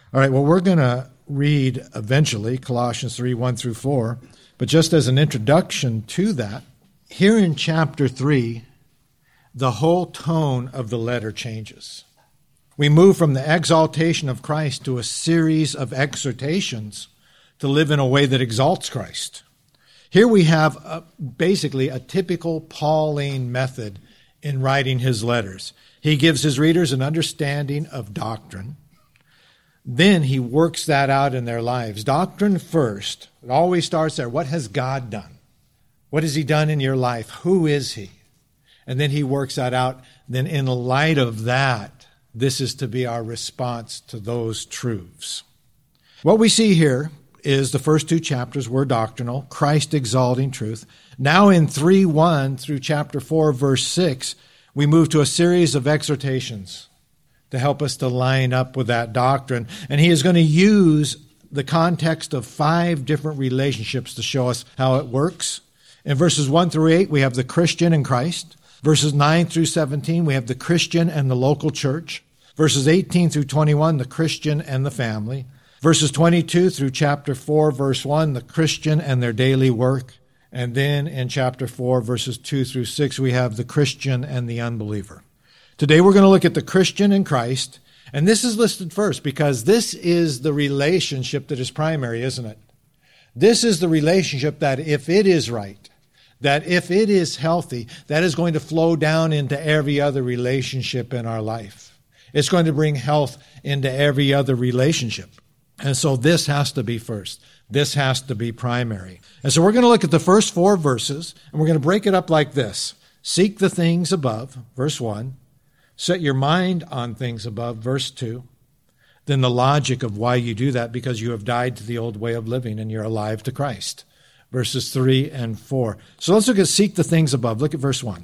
All right, well, we're going to read eventually Colossians 3, 1 through 4. But just as an introduction to that, here in chapter 3, the whole tone of the letter changes. We move from the exaltation of Christ to a series of exhortations to live in a way that exalts Christ. Here we have basically a typical Pauline method in writing his letters. He gives his readers an understanding of doctrine. Then he works that out in their lives. Doctrine first. It always starts there. What has God done? What has he done in your life? Who is he? And then he works that out. Then in light of that, this is to be our response to those truths. What we see here is the first two chapters were doctrinal, Christ exalting truth. Now in 3:1 through chapter 4, verse 6, we move to a series of exhortations to help us to line up with that doctrine. And he is going to use the context of 5 different relationships to show us how it works. In verses 1 through 8, we have the Christian in Christ. Verses 9 through 17, we have the Christian and the local church. Verses 18 through 21, the Christian and the family. Verses 22 through chapter 4, verse 1, the Christian and their daily work. And then in chapter 4, verses 2 through 6, we have the Christian and the unbeliever. Today we're going to look at the Christian in Christ. And this is listed first because this is the relationship that is primary, isn't it? This is the relationship that if it is right, that if it is healthy, that is going to flow down into every other relationship in our life. It's going to bring health into every other relationship. And so this has to be first. This has to be primary. And so we're going to look at the first 4 verses, and we're going to break it up like this. Seek the things above, verse 1. Set your mind on things above, verse 2. Then the logic of why you do that, because you have died to the old way of living and you're alive to Christ, verses 3 and 4. So let's look at seek the things above. Look at verse 1.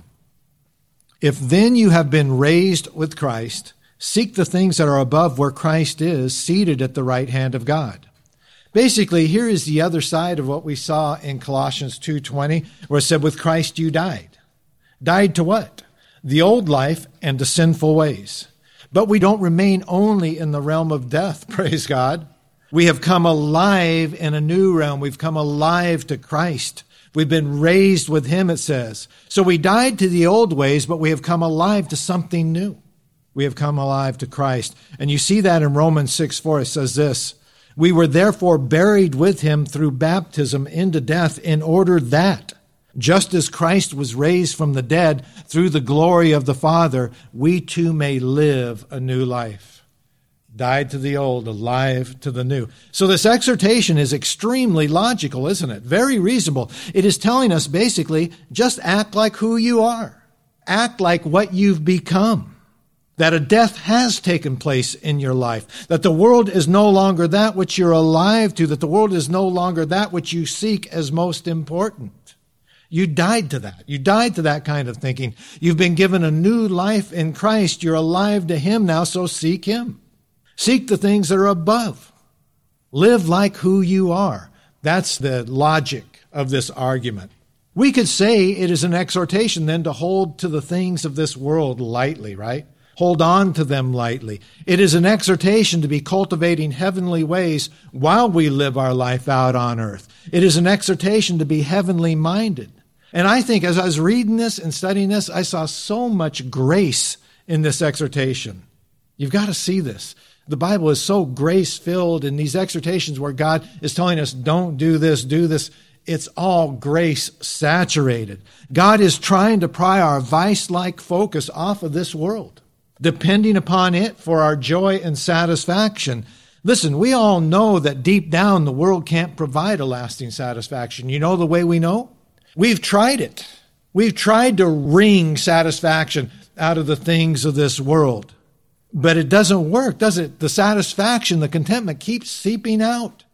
If then you have been raised with Christ, seek the things that are above where Christ is, seated at the right hand of God. Basically, here is the other side of what we saw in Colossians 2:20, where it said, with Christ you died. Died to what? The old life and to sinful ways. But we don't remain only in the realm of death, praise God. We have come alive in a new realm. We've come alive to Christ. We've been raised with him, it says. So we died to the old ways, but we have come alive to something new. We have come alive to Christ. And you see that in Romans 6:4. It says this, we were therefore buried with him through baptism into death, in order that, just as Christ was raised from the dead through the glory of the Father, we too may live a new life. Died to the old, alive to the new. So this exhortation is extremely logical, isn't it? Very reasonable. It is telling us basically, just act like who you are. Act like what you've become. That a death has taken place in your life. That the world is no longer that which you're alive to. That the world is no longer that which you seek as most important. You died to that. You died to that kind of thinking. You've been given a new life in Christ. You're alive to him now, so seek him. Seek the things that are above. Live like who you are. That's the logic of this argument. We could say it is an exhortation then to hold to the things of this world lightly, right? Hold on to them lightly. It is an exhortation to be cultivating heavenly ways while we live our life out on earth. It is an exhortation to be heavenly minded. And I think as I was reading this and studying this, I saw so much grace in this exhortation. You've got to see this. The Bible is so grace-filled in these exhortations where God is telling us, don't do this, do this. It's all grace-saturated. God is trying to pry our vice-like focus off of this world, depending upon it for our joy and satisfaction. Listen, we all know that deep down the world can't provide a lasting satisfaction. You know the way we know? We've tried it. We've tried to wring satisfaction out of the things of this world. But it doesn't work, does it? The satisfaction, the contentment keeps seeping out.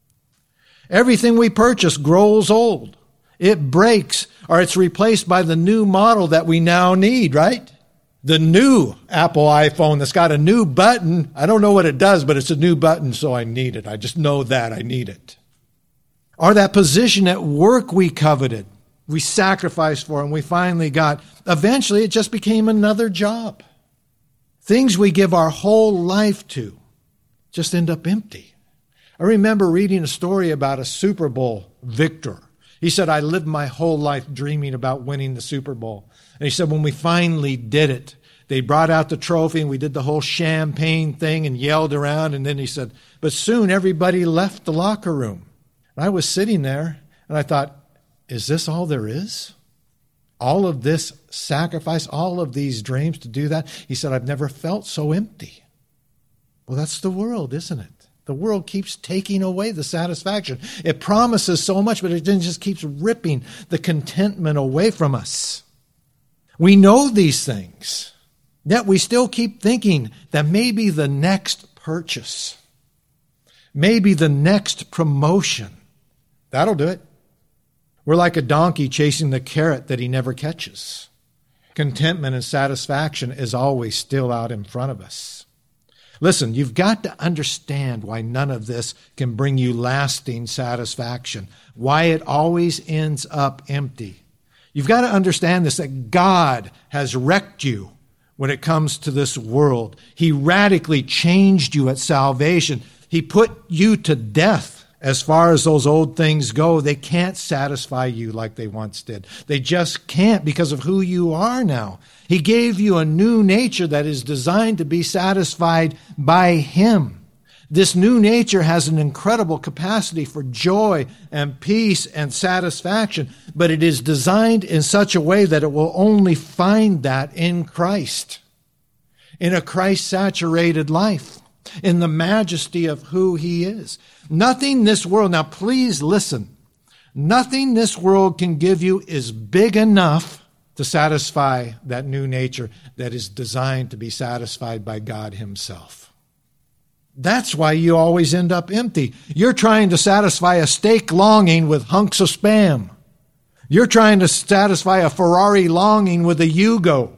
Everything we purchase grows old. It breaks, or it's replaced by the new model that we now need, right? The new Apple iPhone that's got a new button. I don't know what it does, but it's a new button, so I need it. I just know that I need it. Or that position at work we coveted, we sacrificed for, and we finally got. Eventually, it just became another job. Things we give our whole life to just end up empty. I remember reading a story about a Super Bowl victor. He said, I lived my whole life dreaming about winning the Super Bowl. And he said, when we finally did it, they brought out the trophy and we did the whole champagne thing and yelled around. And then he said, but soon everybody left the locker room. And I was sitting there and I thought, is this all there is? All of this sacrifice, all of these dreams to do that? He said, I've never felt so empty. Well, that's the world, isn't it? The world keeps taking away the satisfaction. It promises so much, but it then just keeps ripping the contentment away from us. We know these things, yet we still keep thinking that maybe the next purchase, maybe the next promotion, that'll do it. We're like a donkey chasing the carrot that he never catches. Contentment and satisfaction is always still out in front of us. Listen, you've got to understand why none of this can bring you lasting satisfaction, why it always ends up empty. You've got to understand this, that God has wrecked you when it comes to this world. He radically changed you at salvation. He put you to death. As far as those old things go, they can't satisfy you like they once did. They just can't because of who you are now. He gave you a new nature that is designed to be satisfied by Him. This new nature has an incredible capacity for joy and peace and satisfaction, but it is designed in such a way that it will only find that in Christ, in a Christ-saturated life, in the majesty of who He is. Nothing this world, now please listen, nothing this world can give you is big enough to satisfy that new nature that is designed to be satisfied by God Himself. That's why you always end up empty. You're trying to satisfy a steak longing with hunks of Spam. You're trying to satisfy a Ferrari longing with a Yugo.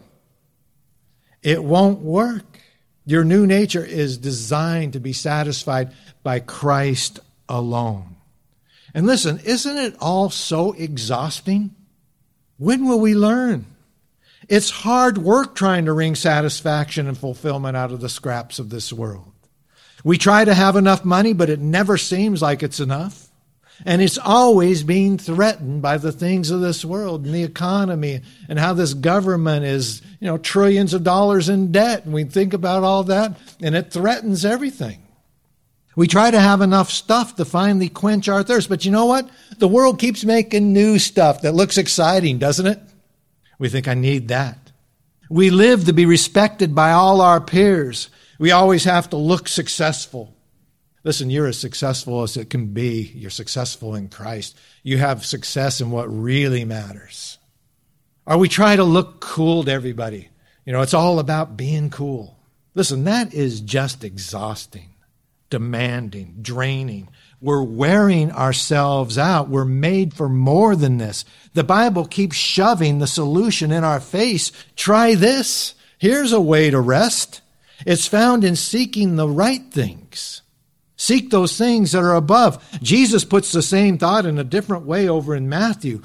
It won't work. Your new nature is designed to be satisfied by Christ alone. And listen, isn't it all so exhausting? When will we learn? It's hard work trying to wring satisfaction and fulfillment out of the scraps of this world. We try to have enough money, but it never seems like it's enough. And it's always being threatened by the things of this world and the economy and how this government is, trillions of dollars in debt. And we think about all that, and it threatens everything. We try to have enough stuff to finally quench our thirst. But you know what? The world keeps making new stuff that looks exciting, doesn't it? We think, I need that. We live to be respected by all our peers. We always have to look successful. Listen, you're as successful as it can be. You're successful in Christ. You have success in what really matters. Or we try to look cool to everybody. It's all about being cool. Listen, that is just exhausting, demanding, draining. We're wearing ourselves out. We're made for more than this. The Bible keeps shoving the solution in our face. Try this. Here's a way to rest. It's found in seeking the right things. Seek those things that are above. Jesus puts the same thought in a different way over in Matthew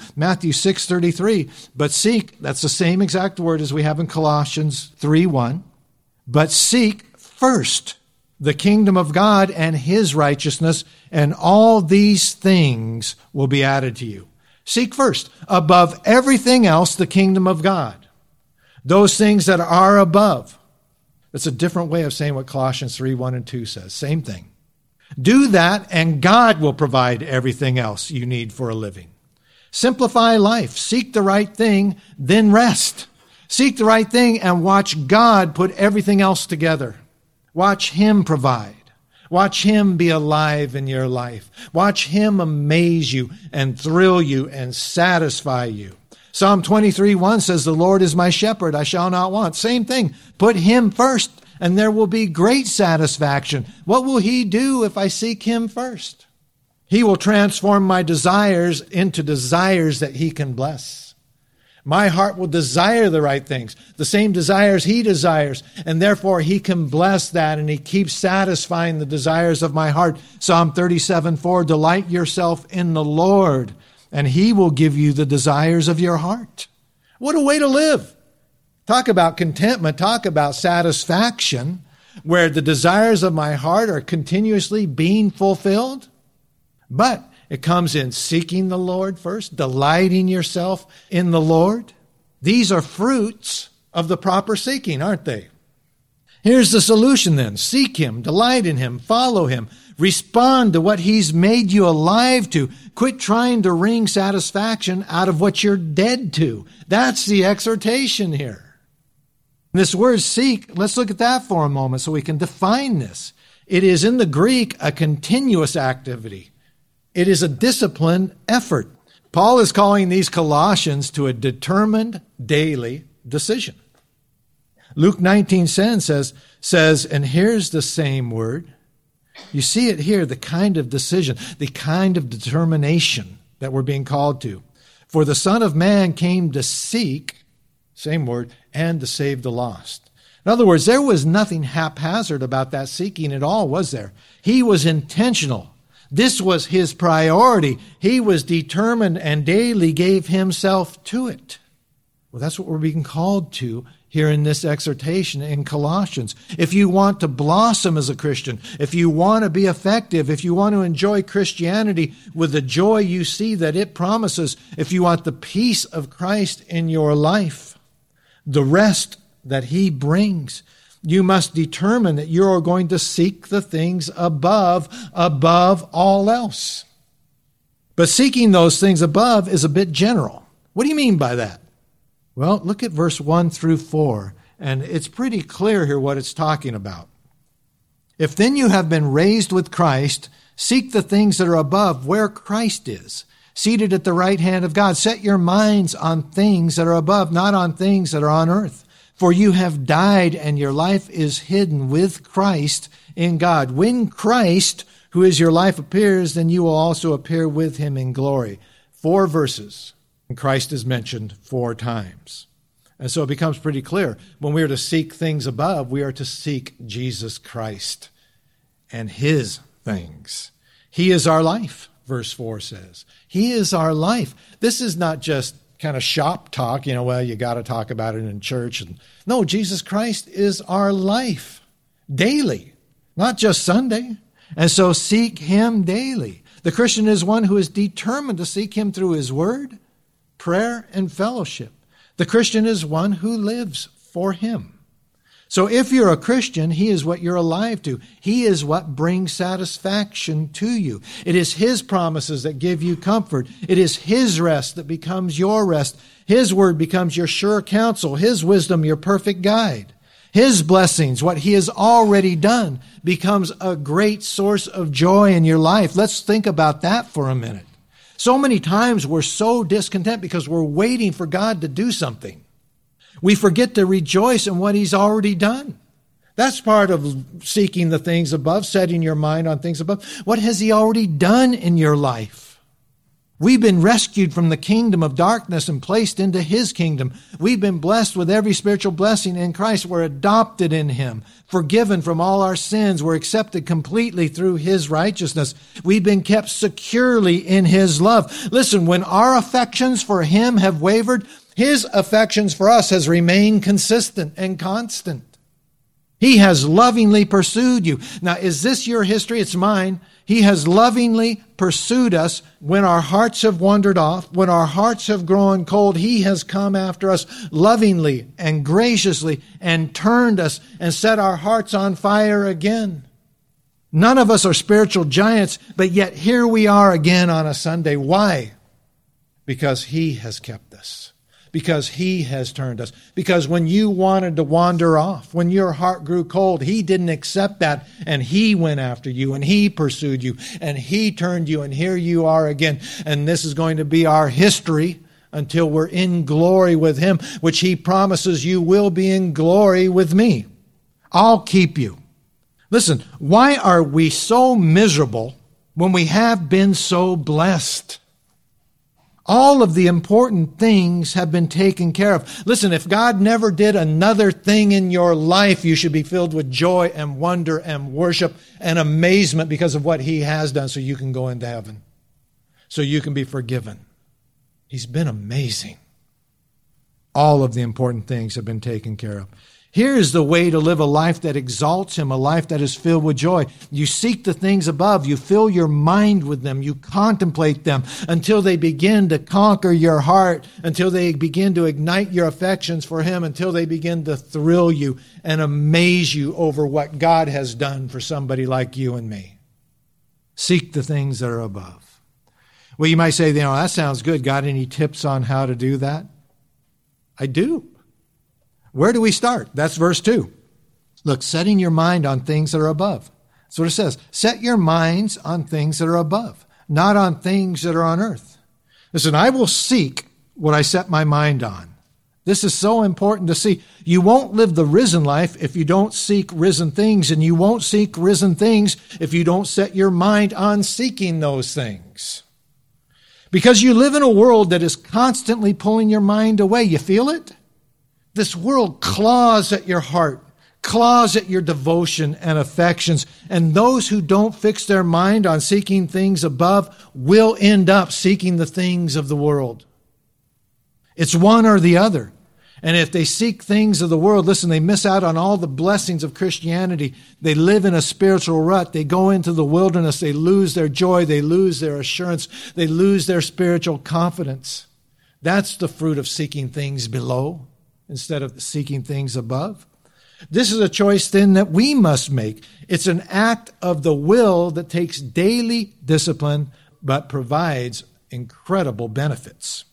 6:33. But seek, that's the same exact word as we have in Colossians 3:1. But seek first the kingdom of God and His righteousness, and all these things will be added to you. Seek first, above everything else, the kingdom of God. Those things that are above. That's a different way of saying what Colossians 3:1 and 2 says. Same thing. Do that, and God will provide everything else you need for a living. Simplify life. Seek the right thing, then rest. Seek the right thing and watch God put everything else together. Watch Him provide. Watch Him be alive in your life. Watch Him amaze you and thrill you and satisfy you. Psalm 23:1 says, the Lord is my shepherd, I shall not want. Same thing. Put Him first, and there will be great satisfaction. What will He do if I seek Him first? He will transform my desires into desires that He can bless. My heart will desire the right things, the same desires He desires, and therefore He can bless that, and He keeps satisfying the desires of my heart. Psalm 37:4, delight yourself in the Lord, and He will give you the desires of your heart. What a way to live. Talk about contentment, talk about satisfaction. where the desires of my heart are continuously being fulfilled. But it comes in seeking the Lord first, delighting yourself in the Lord. These are fruits of the proper seeking, aren't they? Here's the solution then. Seek Him, delight in Him, follow Him, respond to what He's made you alive to. Quit trying to wring satisfaction out of what you're dead to. That's the exhortation here. This word seek, let's look at that for a moment so we can define this. It is in the Greek a continuous activity. It is a disciplined effort. Paul is calling these Colossians to a determined daily decision. Luke 19:10 says, and here's the same word. You see it here, the kind of decision, the kind of determination that we're being called to. For the Son of Man came to seek, same word, and to save the lost. In other words, there was nothing haphazard about that seeking at all, was there? He was intentional. This was His priority. He was determined and daily gave Himself to it. Well, that's what we're being called to here in this exhortation in Colossians. If you want to blossom as a Christian, if you want to be effective, if you want to enjoy Christianity with the joy you see that it promises, if you want the peace of Christ in your life, the rest that He brings, you must determine that you are going to seek the things above all else. But seeking those things above is a bit general. What do you mean by that? Well, look at verse 1 through 4, and it's pretty clear here what it's talking about. If then you have been raised with Christ, seek the things that are above, where Christ is, seated at the right hand of God. Set your minds on things that are above, not on things that are on earth. For you have died, and your life is hidden with Christ in God. When Christ, who is your life, appears, then you will also appear with Him in glory. 4 verses. And Christ is mentioned 4 times. And so it becomes pretty clear. When we are to seek things above, we are to seek Jesus Christ and His things. He is our life, verse 4 says. He is our life. This is not just kind of shop talk, well, you got to talk about it in church. No, Jesus Christ is our life daily, not just Sunday. And so seek Him daily. The Christian is one who is determined to seek Him through His word, prayer, and fellowship. The Christian is one who lives for Him. So if you're a Christian, He is what you're alive to. He is what brings satisfaction to you. It is His promises that give you comfort. It is His rest that becomes your rest. His word becomes your sure counsel. His wisdom, your perfect guide. His blessings, what He has already done, becomes a great source of joy in your life. Let's think about that for a minute. So many times we're so discontent because we're waiting for God to do something. We forget to rejoice in what He's already done. That's part of seeking the things above, setting your mind on things above. What has He already done in your life? We've been rescued from the kingdom of darkness and placed into His kingdom. We've been blessed with every spiritual blessing in Christ. We're adopted in Him, forgiven from all our sins. We're accepted completely through His righteousness. We've been kept securely in His love. Listen, when our affections for Him have wavered, His affections for us has remained consistent and constant. He has lovingly pursued you. Now, is this your history? It's mine. He has lovingly pursued us when our hearts have wandered off, when our hearts have grown cold. He has come after us lovingly and graciously and turned us and set our hearts on fire again. None of us are spiritual giants, but yet here we are again on a Sunday. Why? Because He has kept us. Because He has turned us. Because when you wanted to wander off, when your heart grew cold, He didn't accept that, and He went after you, and He pursued you, and He turned you, and here you are again. And this is going to be our history until we're in glory with Him, which He promises you will be in glory with me. I'll keep you. Listen, why are we so miserable when we have been so blessed? All of the important things have been taken care of. Listen, if God never did another thing in your life, you should be filled with joy and wonder and worship and amazement because of what He has done so you can go into heaven, so you can be forgiven. He's been amazing. All of the important things have been taken care of. Here is the way to live a life that exalts Him, a life that is filled with joy. You seek the things above. You fill your mind with them. You contemplate them until they begin to conquer your heart, until they begin to ignite your affections for Him, until they begin to thrill you and amaze you over what God has done for somebody like you and me. Seek the things that are above. Well, you might say, that sounds good. Got any tips on how to do that? I do. Where do we start? That's verse 2. Look, setting your mind on things that are above. That's what it says. Set your minds on things that are above, not on things that are on earth. Listen, I will seek what I set my mind on. This is so important to see. You won't live the risen life if you don't seek risen things, and you won't seek risen things if you don't set your mind on seeking those things. Because you live in a world that is constantly pulling your mind away. You feel it? This world claws at your heart, claws at your devotion and affections. And those who don't fix their mind on seeking things above will end up seeking the things of the world. It's one or the other. And if they seek things of the world, listen, they miss out on all the blessings of Christianity. They live in a spiritual rut. They go into the wilderness. They lose their joy. They lose their assurance. They lose their spiritual confidence. That's the fruit of seeking things below instead of seeking things above. This is a choice then that we must make. It's an act of the will that takes daily discipline but provides incredible benefits.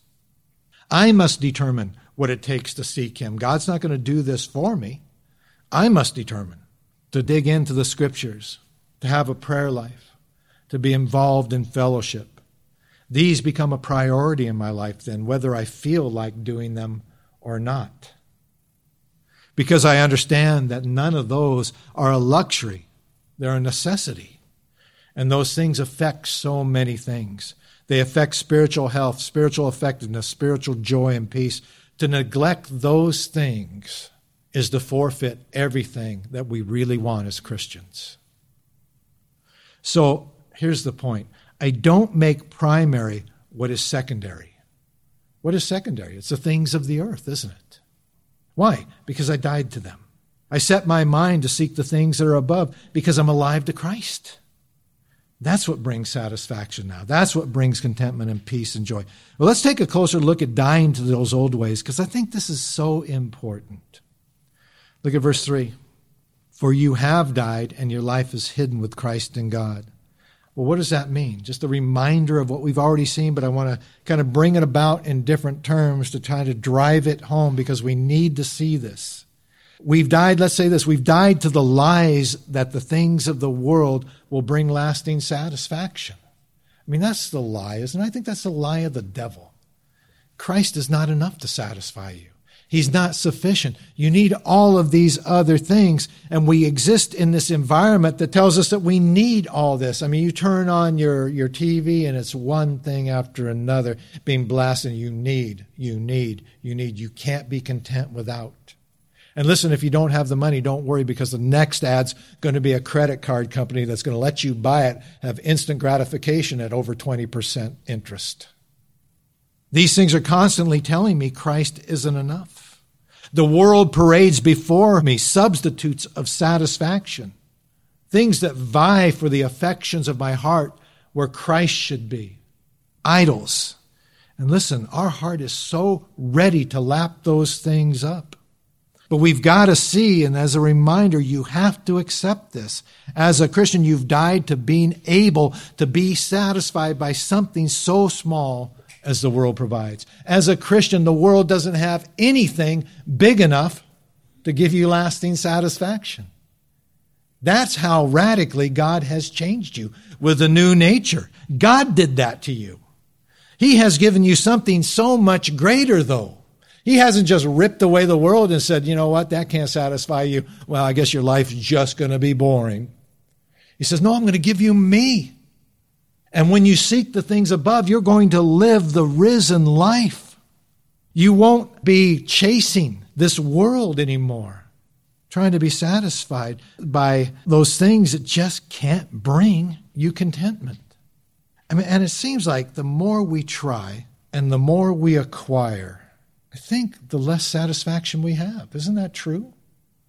I must determine what it takes to seek Him. God's not going to do this for me. I must determine to dig into the Scriptures, to have a prayer life, to be involved in fellowship. These become a priority in my life then, whether I feel like doing them or not. Because I understand that none of those are a luxury. They're a necessity. And those things affect so many things. They affect spiritual health, spiritual effectiveness, spiritual joy and peace. To neglect those things is to forfeit everything that we really want as Christians. So here's the point. I don't make primary what is secondary. What is secondary? It's the things of the earth, isn't it? Why? Because I died to them. I set my mind to seek the things that are above because I'm alive to Christ. That's what brings satisfaction now. That's what brings contentment and peace and joy. Well, let's take a closer look at dying to those old ways, because I think this is so important. Look at verse 3. For you have died, and your life is hidden with Christ in God. Well, what does that mean? Just a reminder of what we've already seen, but I want to kind of bring it about in different terms to try to drive it home, because we need to see this. We've died, let's say this, we've died to the lies that the things of the world will bring lasting satisfaction. I mean, that's the lie, isn't it? I think that's the lie of the devil. Christ is not enough to satisfy you. He's not sufficient. You need all of these other things, and we exist in this environment that tells us that we need all this. I mean, you turn on your TV, and it's one thing after another being blasted. You need. You can't be content without. And listen, if you don't have the money, don't worry, because the next ad's going to be a credit card company that's going to let you buy it, have instant gratification at over 20% interest. These things are constantly telling me Christ isn't enough. The world parades before me substitutes of satisfaction, things that vie for the affections of my heart where Christ should be, idols. And listen, our heart is so ready to lap those things up. But we've got to see, and as a reminder, you have to accept this. As a Christian, you've died to being able to be satisfied by something so small as the world provides. As a Christian, the world doesn't have anything big enough to give you lasting satisfaction. That's how radically God has changed you with a new nature. God did that to you. He has given you something so much greater, though. He hasn't just ripped away the world and said, you know what, that can't satisfy you. Well, I guess your life's just going to be boring. He says, no, I'm going to give you me. And when you seek the things above, you're going to live the risen life. You won't be chasing this world anymore, trying to be satisfied by those things that just can't bring you contentment. I mean, and it seems like the more we try and the more we acquire, I think the less satisfaction we have. Isn't that true?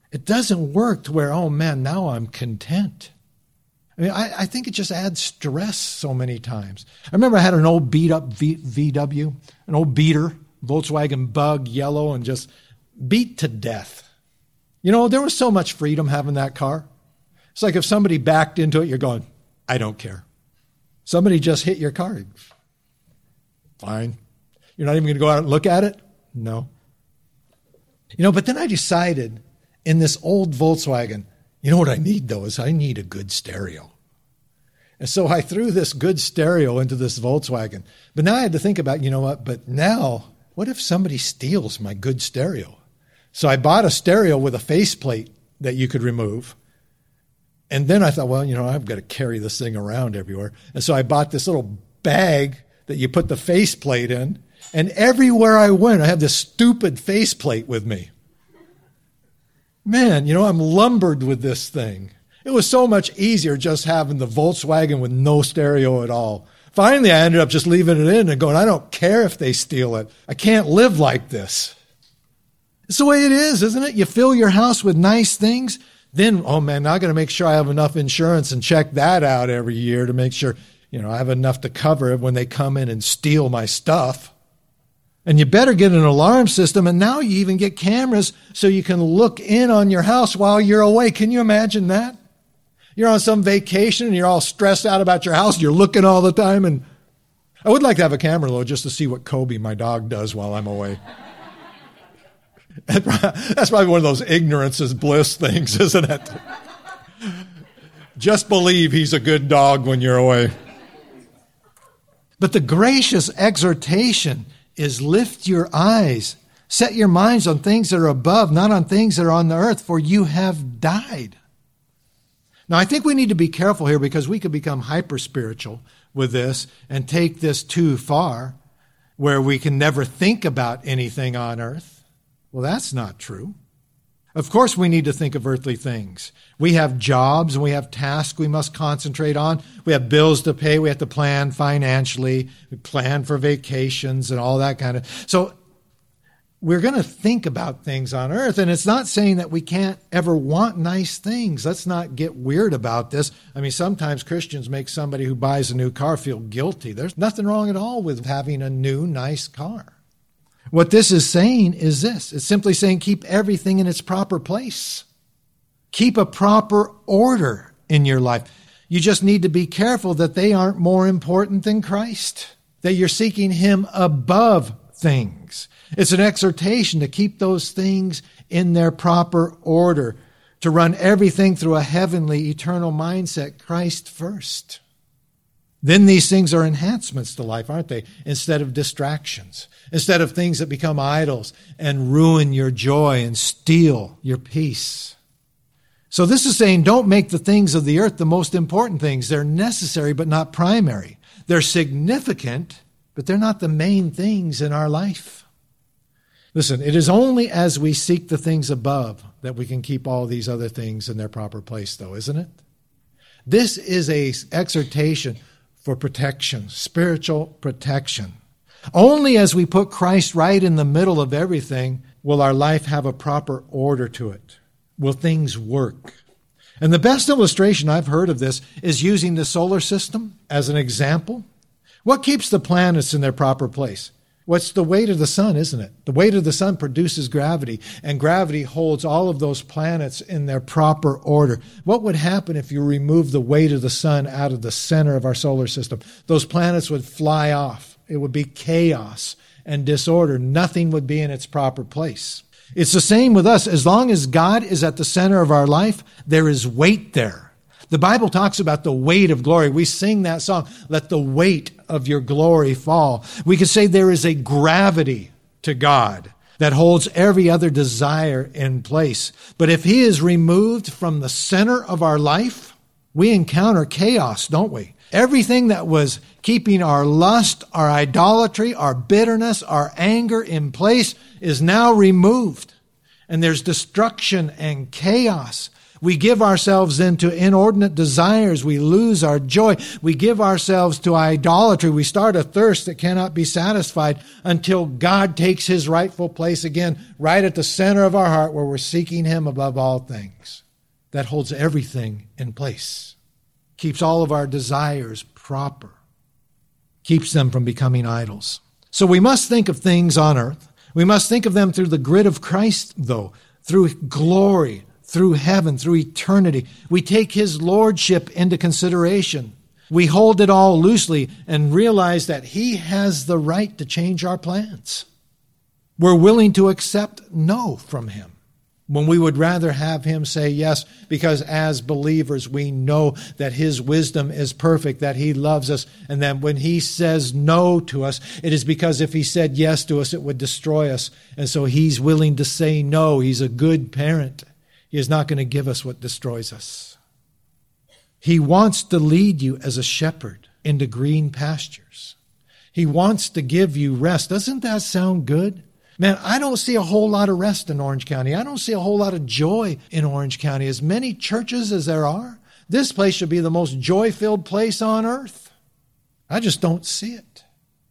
It doesn't work to where, oh man, now I'm content. I mean, I think it just adds stress so many times. I remember I had an old beat-up VW, an old beater, Volkswagen Bug, yellow, and just beat to death. You know, there was so much freedom having that car. It's like if somebody backed into it, you're going, I don't care. Somebody just hit your car. Fine. You're not even going to go out and look at it? No. You know, but then I decided in this old Volkswagen, you know what I need, though, is I need a good stereo. And so I threw this good stereo into this Volkswagen. But now I had to think about, you know what, but now, what if somebody steals my good stereo? So I bought a stereo with a faceplate that you could remove. And then I thought, well, you know, I've got to carry this thing around everywhere. And so I bought this little bag that you put the faceplate in. And everywhere I went, I had this stupid faceplate with me. Man, you know, I'm lumbered with this thing. It was so much easier just having the Volkswagen with no stereo at all. Finally, I ended up just leaving it in and going, I don't care if they steal it. I can't live like this. It's the way it is, isn't it? You fill your house with nice things. Then, oh man, now I got to make sure I have enough insurance and check that out every year to make sure, you know, I have enough to cover it when they come in and steal my stuff. And you better get an alarm system. And now you even get cameras so you can look in on your house while you're away. Can you imagine that? You're on some vacation and you're all stressed out about your house. You're looking all the time. And I would like to have a camera, though, just to see what Kobe, my dog, does while I'm away. That's probably one of those ignorance is bliss things, isn't it? Just believe he's a good dog when you're away. But the gracious exhortation is lift your eyes, set your minds on things that are above, not on things that are on the earth, for you have died. Now, I think we need to be careful here because we could become hyper-spiritual with this and take this too far, where we can never think about anything on earth. Well, that's not true. Of course, we need to think of earthly things. We have jobs and we have tasks we must concentrate on. We have bills to pay. We have to plan financially. We plan for vacations and all that kind of. So we're going to think about things on earth. And it's not saying that we can't ever want nice things. Let's not get weird about this. I mean, sometimes Christians make somebody who buys a new car feel guilty. There's nothing wrong at all with having a new, nice car. What this is saying is this. It's simply saying keep everything in its proper place. Keep a proper order in your life. You just need to be careful that they aren't more important than Christ, that you're seeking Him above things. It's an exhortation to keep those things in their proper order, to run everything through a heavenly, eternal mindset, Christ first. Then these things are enhancements to life, aren't they? Instead of distractions, instead of things that become idols and ruin your joy and steal your peace. So this is saying don't make the things of the earth the most important things. They're necessary but not primary. They're significant, but they're not the main things in our life. Listen, it is only as we seek the things above that we can keep all these other things in their proper place, though, isn't it? This is an exhortation for protection, spiritual protection. Only as we put Christ right in the middle of everything will our life have a proper order to it. Will things work? And the best illustration I've heard of this is using the solar system as an example. What keeps the planets in their proper place? What's the weight of the sun, isn't it? The weight of the sun produces gravity, and gravity holds all of those planets in their proper order. What would happen if you remove the weight of the sun out of the center of our solar system? Those planets would fly off. It would be chaos and disorder. Nothing would be in its proper place. It's the same with us. As long as God is at the center of our life, there is weight there. The Bible talks about the weight of glory. We sing that song, let the weight of your glory fall. We could say there is a gravity to God that holds every other desire in place. But if He is removed from the center of our life, we encounter chaos, don't we? Everything that was keeping our lust, our idolatry, our bitterness, our anger in place is now removed. And there's destruction and chaos. We give ourselves into inordinate desires. We lose our joy. We give ourselves to idolatry. We start a thirst that cannot be satisfied until God takes his rightful place again, right at the center of our heart where we're seeking him above all things. That holds everything in place. Keeps all of our desires proper. Keeps them from becoming idols. So we must think of things on earth. We must think of them through the grid of Christ, though, through glory, through heaven, through eternity. We take his lordship into consideration. We hold it all loosely and realize that he has the right to change our plans. We're willing to accept no from him when we would rather have him say yes, because as believers we know that his wisdom is perfect, that he loves us, and that when he says no to us, it is because if he said yes to us, it would destroy us. And so he's willing to say no. He's a good parent. He is not going to give us what destroys us. He wants to lead you as a shepherd into green pastures. He wants to give you rest. Doesn't that sound good? Man, I don't see a whole lot of rest in Orange County. I don't see a whole lot of joy in Orange County. As many churches as there are, this place should be the most joy-filled place on earth. I just don't see it.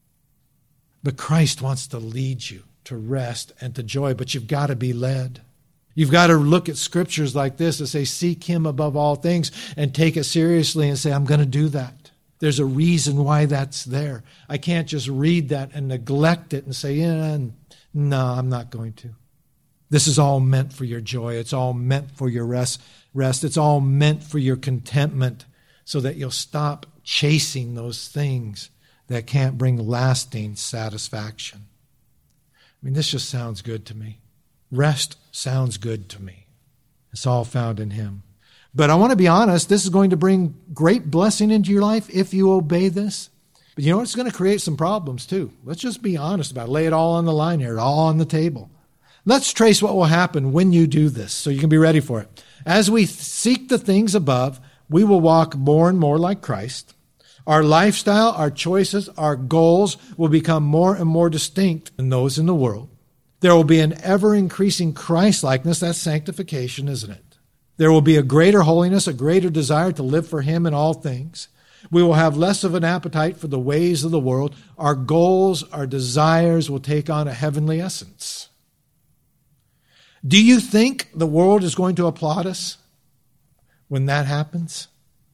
But Christ wants to lead you to rest and to joy, but you've got to be led. You've got to look at scriptures like this and say, seek him above all things, and take it seriously and say, I'm going to do that. There's a reason why that's there. I can't just read that and neglect it and say, yeah, no, I'm not going to. This is all meant for your joy. It's all meant for your rest. It's all meant for your contentment so that you'll stop chasing those things that can't bring lasting satisfaction. I mean, this just sounds good to me. Rest sounds good to me. It's all found in him. But I want to be honest, this is going to bring great blessing into your life if you obey this. But you know, it's going to create some problems too. Let's just be honest about it. Lay it all on the line here, all on the table. Let's trace what will happen when you do this so you can be ready for it. As we seek the things above, we will walk more and more like Christ. Our lifestyle, our choices, our goals will become more and more distinct than those in the world. There will be an ever-increasing Christ-likeness. That's sanctification, isn't it? There will be a greater holiness, a greater desire to live for him in all things. We will have less of an appetite for the ways of the world. Our goals, our desires will take on a heavenly essence. Do you think the world is going to applaud us when that happens?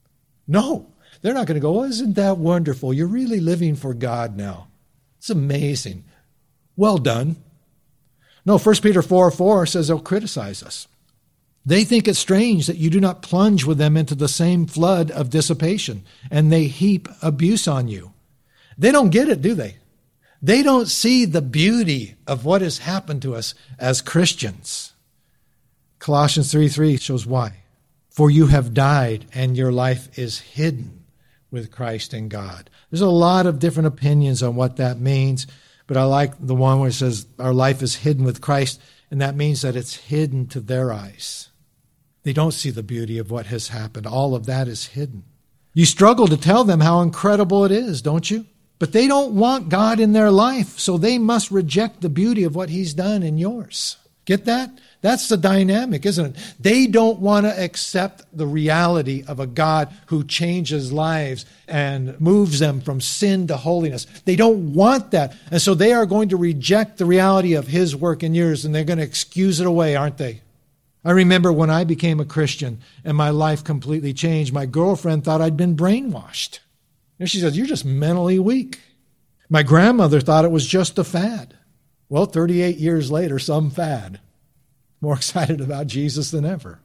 No. They're not going to go, oh, isn't that wonderful? You're really living for God now. It's amazing. Well done. No, 1 Peter 4:4 says they'll criticize us. They think it strange that you do not plunge with them into the same flood of dissipation, and they heap abuse on you. They don't get it, do they? They don't see the beauty of what has happened to us as Christians. Colossians 3:3 shows why. For you have died, and your life is hidden with Christ in God. There's a lot of different opinions on what that means, but I like the one where it says our life is hidden with Christ, and that means that it's hidden to their eyes. They don't see the beauty of what has happened. All of that is hidden. You struggle to tell them how incredible it is, don't you? But they don't want God in their life, so they must reject the beauty of what he's done in yours. Get that? That's the dynamic, isn't it? They don't want to accept the reality of a God who changes lives and moves them from sin to holiness. They don't want that. And so they are going to reject the reality of his work in yours, and they're going to excuse it away, aren't they? I remember when I became a Christian and my life completely changed, my girlfriend thought I'd been brainwashed. And she said, you're just mentally weak. My grandmother thought it was just a fad. Well, 38 years later, some fad. More excited about Jesus than ever.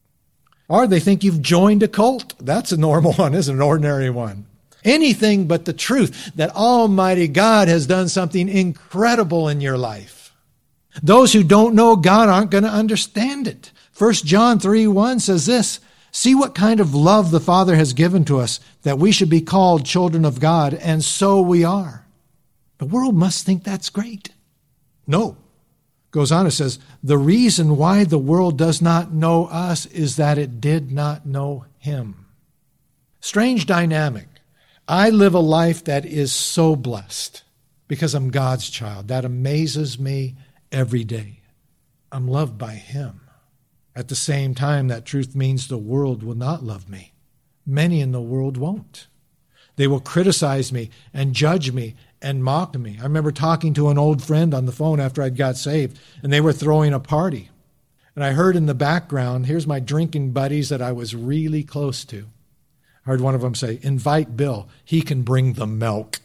Or they think you've joined a cult. That's a normal one, isn't it? An ordinary one. Anything but the truth that Almighty God has done something incredible in your life. Those who don't know God aren't going to understand it. 1 John 3:1 says this, see what kind of love the Father has given to us, that we should be called children of God, and so we are. The world must think that's great. No. Goes on, it says, the reason why the world does not know us is that it did not know him. Strange dynamic. I live a life that is so blessed because I'm God's child. That amazes me every day. I'm loved by him. At the same time, that truth means the world will not love me. Many in the world won't. They will criticize me and judge me and mock me. I remember talking to an old friend on the phone after I'd got saved, and they were throwing a party. And I heard in the background, here's my drinking buddies that I was really close to. I heard one of them say, "Invite Bill. He can bring the milk."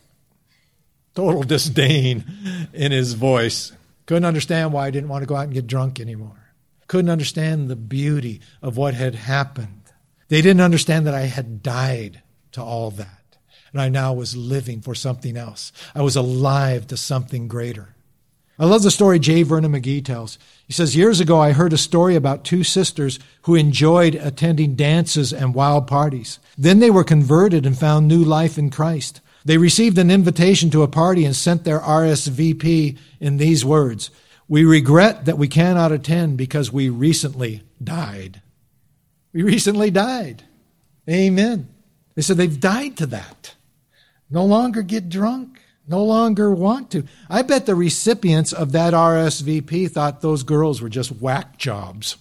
Total disdain in his voice. Couldn't understand why I didn't want to go out and get drunk anymore. Couldn't understand the beauty of what had happened. They didn't understand that I had died to all that. And I now was living for something else. I was alive to something greater. I love the story J. Vernon McGee tells. He says, "Years ago, I heard a story about two sisters who enjoyed attending dances and wild parties. Then they were converted and found new life in Christ. They received an invitation to a party and sent their RSVP in these words: 'We regret that we cannot attend because we recently died.'" We recently died. Amen. They said they've died to that. No longer get drunk. No longer want to. I bet the recipients of that RSVP thought those girls were just whack jobs.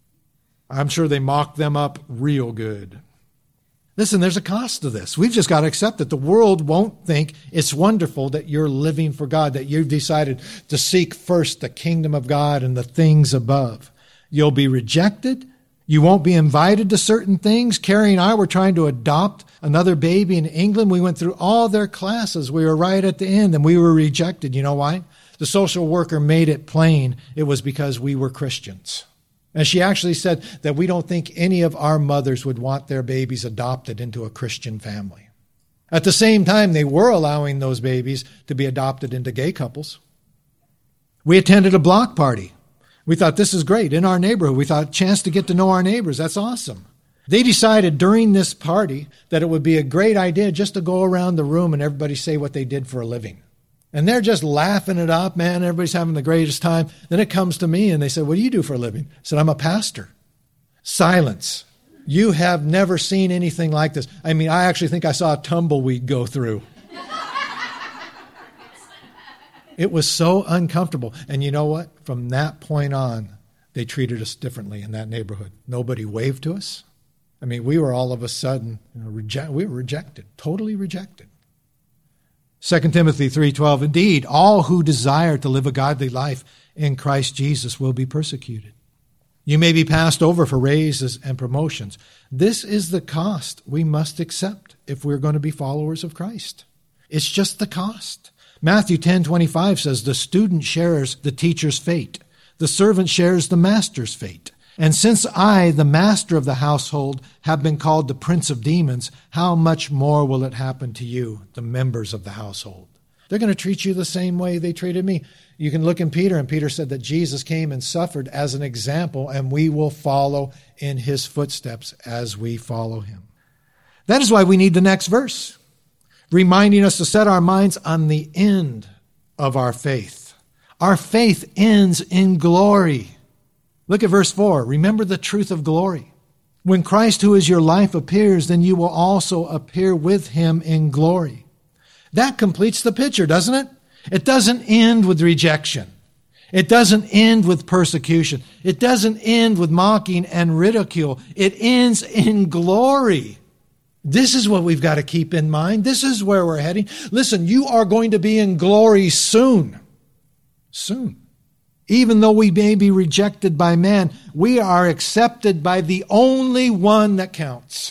I'm sure they mocked them up real good. Listen, there's a cost to this. We've just got to accept that the world won't think it's wonderful that you're living for God, that you've decided to seek first the kingdom of God and the things above. You'll be rejected. You won't be invited to certain things. Carrie and I were trying to adopt another baby in England. We went through all their classes. We were right at the end, and we were rejected. You know why? The social worker made it plain. It was because we were Christians. And she actually said that we don't think any of our mothers would want their babies adopted into a Christian family. At the same time, they were allowing those babies to be adopted into gay couples. We attended a block party. We thought, this is great. In our neighborhood, we thought, chance to get to know our neighbors. That's awesome. They decided during this party that it would be a great idea just to go around the room and everybody say what they did for a living. And they're just laughing it up, man. Everybody's having the greatest time. Then it comes to me and they said, "What do you do for a living?" I said, "I'm a pastor." Silence. You have never seen anything like this. I mean, I actually think I saw a tumbleweed go through. It was so uncomfortable. And you know what? From that point on, they treated us differently in that neighborhood. Nobody waved to us. I mean, we were all of a sudden, we were rejected, totally rejected. 2 Timothy 3:12, "Indeed, all who desire to live a godly life in Christ Jesus will be persecuted. You may be passed over for raises and promotions. This is the cost we must accept if we're going to be followers of Christ. It's just the cost. Matthew 10:25 says, "The student shares the teacher's fate. The servant shares the master's fate. And since I, the master of the household, have been called the prince of demons, how much more will it happen to you, the members of the household?" They're going to treat you the same way they treated me. You can look in Peter, and Peter said that Jesus came and suffered as an example, and we will follow in his footsteps as we follow him. That is why we need the next verse, reminding us to set our minds on the end of our faith. Our faith ends in glory. Look at verse 4. Remember the truth of glory. When Christ, who is your life, appears, then you will also appear with him in glory. That completes the picture, doesn't it? It doesn't end with rejection. It doesn't end with persecution. It doesn't end with mocking and ridicule. It ends in glory. This is what we've got to keep in mind. This is where we're heading. Listen, you are going to be in glory soon. Soon. Even though we may be rejected by man, we are accepted by the only one that counts.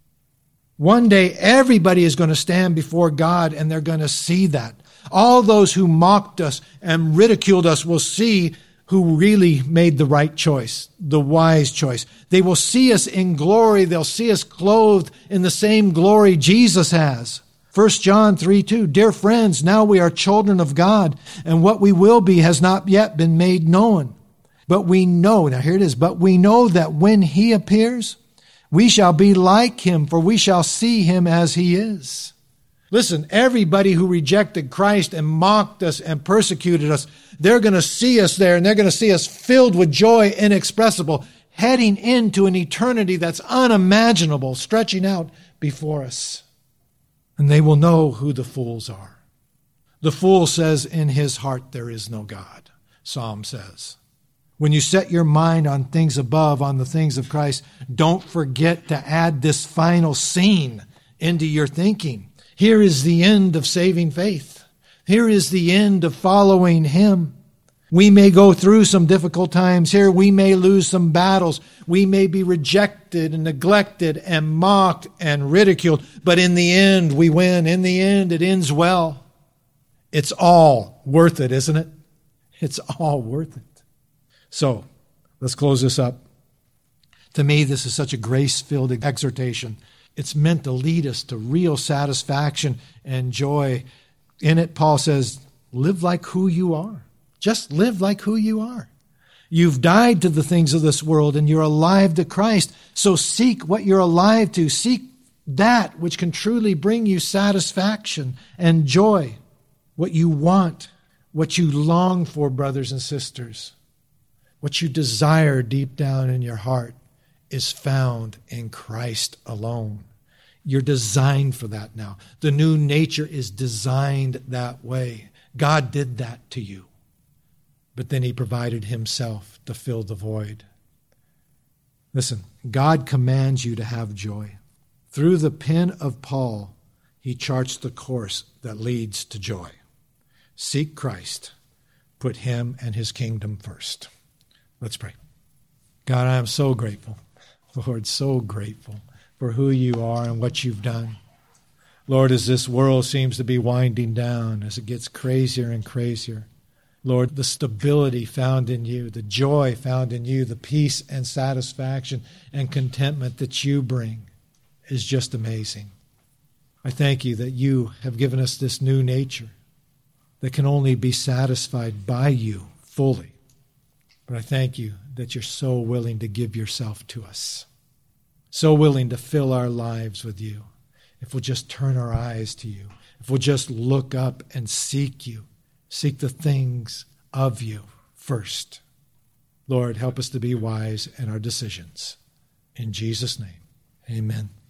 One day, everybody is going to stand before God, and they're going to see that. All those who mocked us and ridiculed us will see who really made the right choice, the wise choice. They will see us in glory. They'll see us clothed in the same glory Jesus has. 1 John 3:2, "Dear friends, now we are children of God, and what we will be has not yet been made known. But we know," now here it is, "but we know that when he appears, we shall be like him, for we shall see him as he is." Listen, everybody who rejected Christ and mocked us and persecuted us, they're going to see us there, and they're going to see us filled with joy inexpressible, heading into an eternity that's unimaginable, stretching out before us. And they will know who the fools are. The fool says in his heart there is no God, Psalm says. When you set your mind on things above, on the things of Christ, don't forget to add this final scene into your thinking. Here is the end of saving faith. Here is the end of following Him. We may go through some difficult times here. We may lose some battles. We may be rejected and neglected and mocked and ridiculed. But in the end, we win. In the end, it ends well. It's all worth it, isn't it? It's all worth it. So, let's close this up. To me, this is such a grace-filled exhortation. It's meant to lead us to real satisfaction and joy. In it, Paul says, live like who you are. Just live like who you are. You've died to the things of this world and you're alive to Christ. So seek what you're alive to. Seek that which can truly bring you satisfaction and joy. What you want, what you long for, brothers and sisters, what you desire deep down in your heart is found in Christ alone. You're designed for that now. The new nature is designed that way. God did that to you. But then He provided Himself to fill the void. Listen, God commands you to have joy. Through the pen of Paul, he charts the course that leads to joy. Seek Christ. Put Him and His kingdom first. Let's pray. God, I am so grateful, Lord, so grateful for who You are and what You've done. Lord, as this world seems to be winding down, as it gets crazier and crazier, Lord, the stability found in You, the joy found in You, the peace and satisfaction and contentment that You bring is just amazing. I thank You that You have given us this new nature that can only be satisfied by You fully. But I thank You that You're so willing to give Yourself to us, so willing to fill our lives with You. If we'll just turn our eyes to You, if we'll just look up and seek You, seek the things of You first. Lord, help us to be wise in our decisions. In Jesus' name, amen.